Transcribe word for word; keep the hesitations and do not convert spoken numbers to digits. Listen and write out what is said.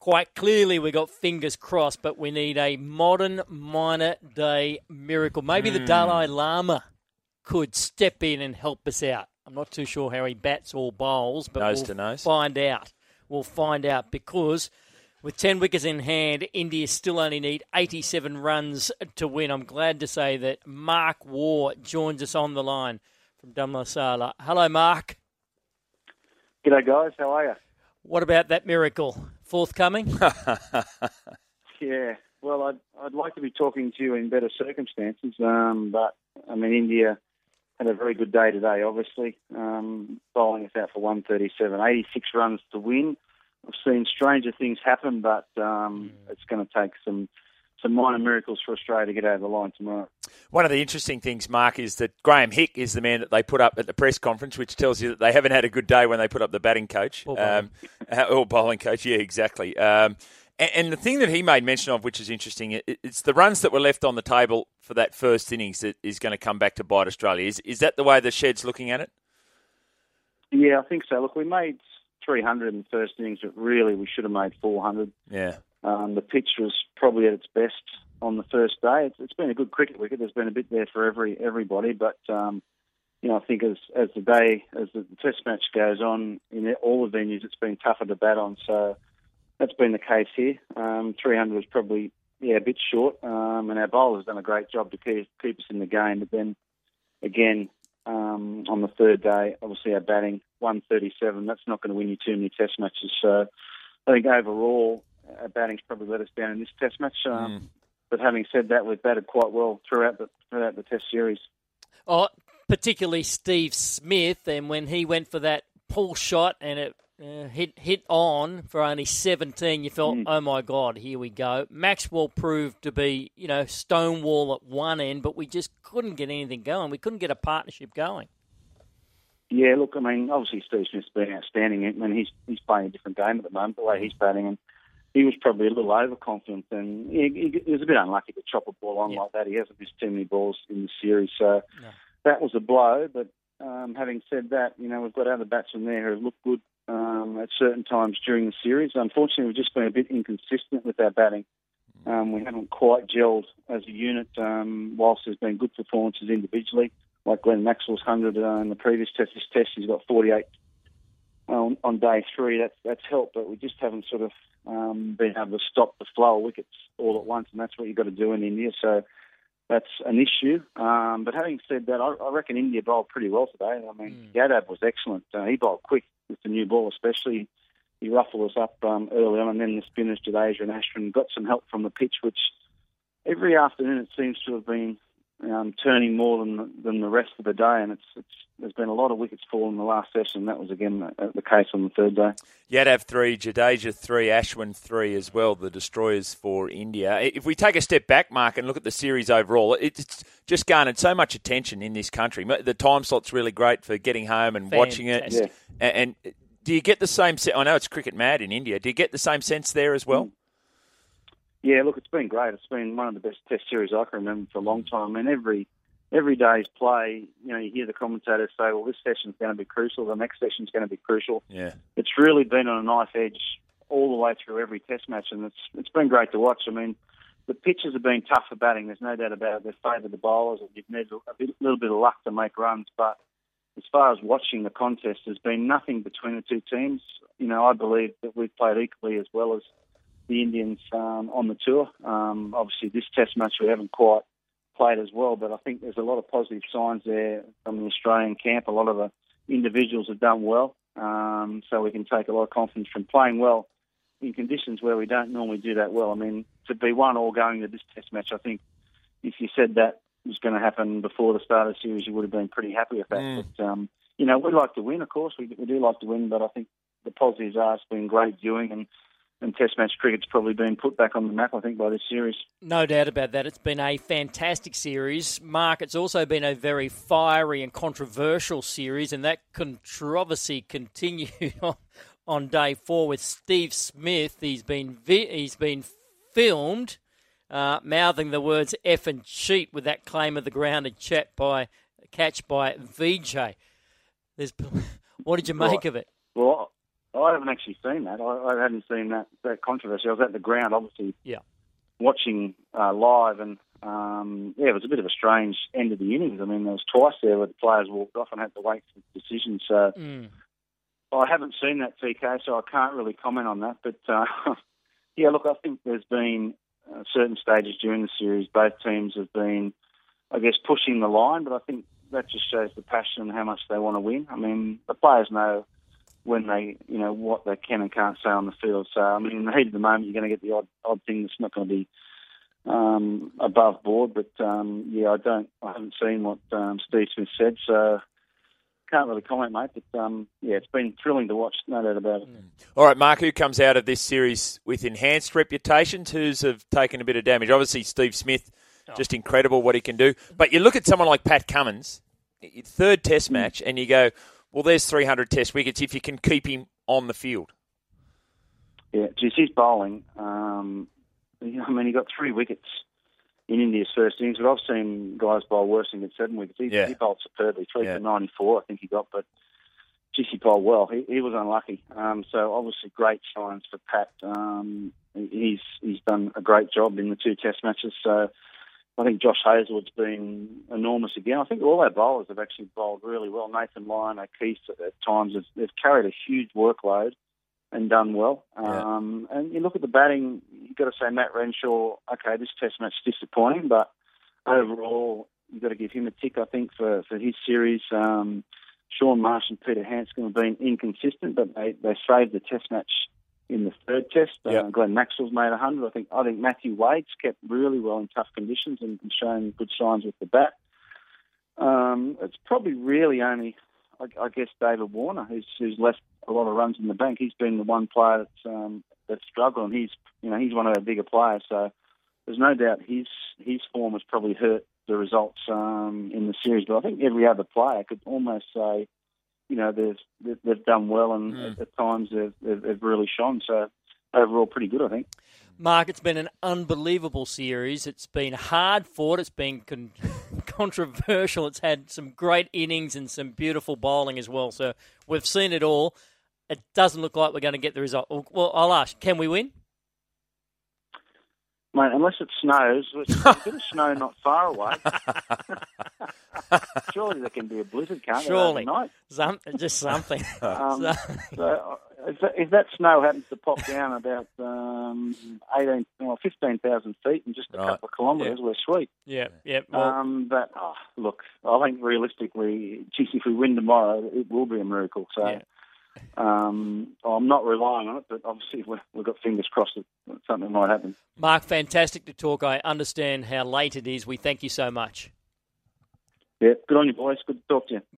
quite clearly we got fingers crossed, but we need a modern minor day miracle. Maybe mm. the Dalai Lama could step in and help us out. I'm not too sure how he bats or bowls, but nose we'll to nose. find out. We'll find out because with ten wickets in hand, India still only need eighty-seven runs to win. I'm glad to say that Mark Waugh joins us on the line from Dharamsala. Hello, Mark. G'day, guys. How are you? What about that miracle? Forthcoming? Yeah. Well, I'd, I'd like to be talking to you in better circumstances, um, but, I mean, India had a very good day today, obviously, um, bowling us out for one thirty-seven, eighty-six runs to win. I've seen stranger things happen, but um, mm. it's going to take some some minor miracles for Australia to get over the line tomorrow. One of the interesting things, Mark, is that Graham Hick is the man that they put up at the press conference, which tells you that they haven't had a good day when they put up the batting coach. Or bowling, um, or bowling coach, yeah, exactly. Um, and, and the thing that he made mention of, which is interesting, it, it's the runs that were left on the table for that first innings that is going to come back to bite Australia. Is, is that the way the Shed's looking at it? Yeah, I think so. Look, we made three hundred in the first innings, but really we should have made four hundred. Yeah. Um, the pitch was probably at its best on the first day. It's, it's been a good cricket wicket. There's been a bit there for every everybody, but um, you know, I think as as the day as the Test match goes on in all the venues, it's been tougher to bat on. So that's been the case here. Um, three hundred was probably yeah a bit short, um, and our bowlers done a great job to keep keep us in the game. But then again, um, on the third day, obviously our batting one thirty-seven. That's not going to win you too many Test matches. So I think overall, our batting's probably let us down in this Test match. Um, mm. But having said that, we've batted quite well throughout the throughout the Test series. Oh, particularly Steve Smith, and when he went for that pull shot and it uh, hit hit on for only seventeen, you felt, mm. oh my God, here we go. Maxwell proved to be, you know, stonewall at one end, but we just couldn't get anything going. We couldn't get a partnership going. Yeah, look, I mean, obviously Steve Smith's been outstanding. I mean, he's he's playing a different game at the moment, the way he's batting, and he was probably a little overconfident, and he, he, he was a bit unlucky to chop a ball on yeah. like that. He hasn't missed too many balls in the series, so no. that was a blow. But um, having said that, you know, we've got other batsmen there who have looked good um, at certain times during the series. Unfortunately, we've just been a bit inconsistent with our batting. Um, we haven't quite gelled as a unit, um, whilst there's been good performances individually, like Glenn Maxwell's one hundred uh, in the previous test. This test, he's got forty-eight on, on day three. That's that's helped, but we just haven't sort of um, been able to stop the flow of wickets all at once, and that's what you've got to do in India. So that's an issue. Um, but having said that, I, I reckon India bowled pretty well today. I mean, mm. Yadav was excellent. Uh, he bowled quick with the new ball, especially. He ruffled us up um, early on, and then the spinners, Jadeja and Ashwin, got some help from the pitch, which every afternoon it seems to have been Um, turning more than than the rest of the day, and it's, it's there's been a lot of wickets fall in the last session. That was again the, the case on the third day. Yadav three, Jadeja three, Ashwin three as well. The destroyers for India. If we take a step back, Mark, and look at the series overall, it's just garnered so much attention in this country. The time slot's really great for getting home and Fantastic. watching it. Yeah. And, and do you get the same? Se- I know it's cricket mad in India. Do you get the same sense there as well? Mm. Yeah, look, it's been great. It's been one of the best Test series I can remember for a long time. I mean, every every day's play, you know, you hear the commentators say, well, this session's going to be crucial, the next session's going to be crucial. Yeah. It's really been on a knife edge all the way through every Test match, and it's it's been great to watch. I mean, the pitches have been tough for batting. There's no doubt about it. They've favoured the bowlers, and you've needed a bit, little bit of luck to make runs. But as far as watching the contest, there's been nothing between the two teams. You know, I believe that we've played equally as well as the Indians um, on the tour. Um, obviously, this Test match we haven't quite played as well, but I think there's a lot of positive signs there from the Australian camp. A lot of the individuals have done well, um, so we can take a lot of confidence from playing well in conditions where we don't normally do that well. I mean, to be one all going to this Test match, I think if you said that was going to happen before the start of the series, you would have been pretty happy with that. Mm. But, um, you know, we'd like to win, of course. We, we do like to win, but I think the positives are it's been great viewing, and And Test match cricket's probably been put back on the map, I think, by this series. No doubt about that. It's been a fantastic series. Mark, it's also been a very fiery and controversial series, and that controversy continued on, on day four with Steve Smith. He's been vi- he's been filmed uh, mouthing the words F and cheat with that claim of the grounded chat by catch by V J. There's, what did you make well, of it? Well, I haven't actually seen that. I, I hadn't seen that, that controversy. I was at the ground, obviously, Yeah. watching uh, live, and um, yeah, it was a bit of a strange end of the innings. I mean, there was twice there where the players walked off and had to wait for the decision. So Mm. I haven't seen that, T K, so I can't really comment on that. But uh, yeah, look, I think there's been uh, certain stages during the series, both teams have been, I guess, pushing the line, but I think that just shows the passion and how much they want to win. I mean, the players know when they, you know, what they can and can't say on the field. So, I mean, in the heat of the moment, you're going to get the odd, odd thing that's not going to be um, above board. But um, yeah, I don't, I haven't seen what um, Steve Smith said, so can't really comment, mate. But um, yeah, it's been thrilling to watch, no doubt about it. All right, Mark, who comes out of this series with enhanced reputations? Who's have taken a bit of damage? Obviously, Steve Smith, just incredible what he can do. But you look at someone like Pat Cummins, third Test match, and you go, well, there's three hundred Test wickets if you can keep him on the field. Yeah, geez, his bowling. Um, I mean, he got three wickets in India's first innings, but I've seen guys bowl worse and get seven wickets. He, Yeah. he bowled superbly, three Yeah. for ninety-four, I think he got, but geez, he bowled well. He, he was unlucky. Um, so obviously great signs for Pat. Um, he's he's done a great job in the two Test matches. So I think Josh Hazlewood's been enormous again. I think all our bowlers have actually bowled really well. Nathan Lyon, O'Keefe at, at times, have, they've carried a huge workload and done well. Yeah. Um, and you look at the batting, you've got to say Matt Renshaw, okay, this Test match is disappointing, but overall you've got to give him a tick, I think, for, for his series. Um, Sean Marsh and Peter Hanscom have been inconsistent, but they, they saved the Test match in the third Test. Yep. Uh, Glenn Maxwell's made one hundred. I think I think Matthew Wade's kept really well in tough conditions and, and shown good signs with the bat. Um, it's probably really only, I, I guess, David Warner who's, who's left a lot of runs in the bank. He's been the one player that's um, that's struggled, and he's you know he's one of our bigger players. So there's no doubt his his form has probably hurt the results um, in the series. But I think every other player could almost say, you know, they've they've done well, and mm. at, at times they've, they've they've really shone. So overall, pretty good, I think. Mark, it's been an unbelievable series. It's been hard fought. It's been con- controversial. It's had some great innings and some beautiful bowling as well. So we've seen it all. It doesn't look like we're going to get the result. Well, I'll ask, can we win? Mate, unless it snows, it's a bit of snow not far away. Surely there can be a blizzard, can't there, Surely. overnight? Some, just something. Um, so, so if, that, if that snow happens to pop down about um, eighteen, well, fifteen thousand feet in just a Right. couple of kilometres, Yeah. we're sweet. yeah, yeah. Well, Um, but oh, look, I think realistically, geez, if we win tomorrow, it will be a miracle. So Yeah. um, I'm not relying on it, but obviously we've, we've got fingers crossed that something might happen. Mark, fantastic to talk. I understand how late it is. We thank you so much. Yeah, good on you, boys. Good to talk to you.